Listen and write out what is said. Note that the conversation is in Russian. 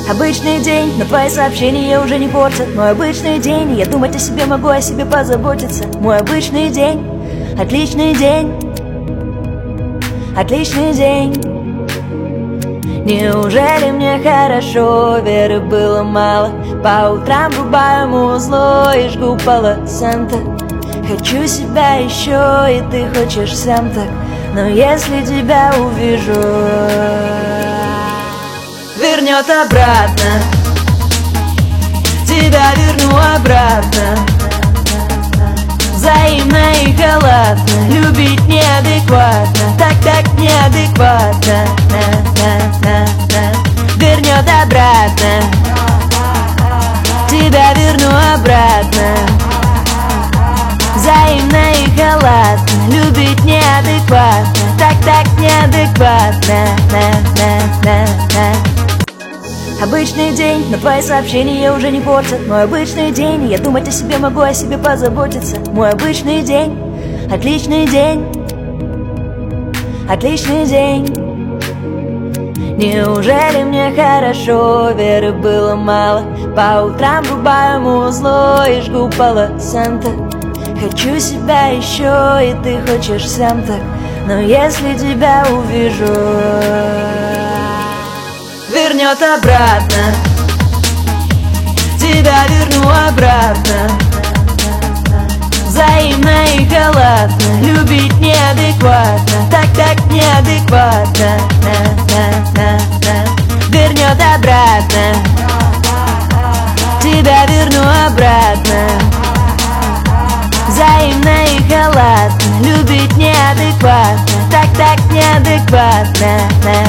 Обычный день, но твои сообщения уже не портят мой обычный день. Я думать о себе могу, о себе позаботиться. Мой обычный день, отличный день, отличный день. Неужели мне хорошо, веры было мало? По утрам рубаю музло и жгу полоцента. Хочу себя еще, и ты хочешь сам так. Но если тебя увижу, вернет обратно. Тебя верну обратно. Взаимно и халатно. Любить неадекватно. Так неадекватно. Вернет обратно. Тебя верну обратно. Взаимно и халатно. Любить неадекватно. Так неадекватно. Обычный день, но твои сообщения уже не портят мой обычный день. Я думать о себе могу, о себе позаботиться. Мой обычный день, отличный день, отличный день. Неужели мне хорошо, веры было мало? По утрам рубаю музло и жгу полоцента. Хочу себя еще, и ты хочешь сам так. Но если тебя увижу, вернет обратно. Тебя верну обратно. Взаимно и халатно. Любить неадекватно. Так неадекватно. Вернет обратно. Тебя верну обратно. Взаимно и халатно. Любить неадекватно. Так неадекватно.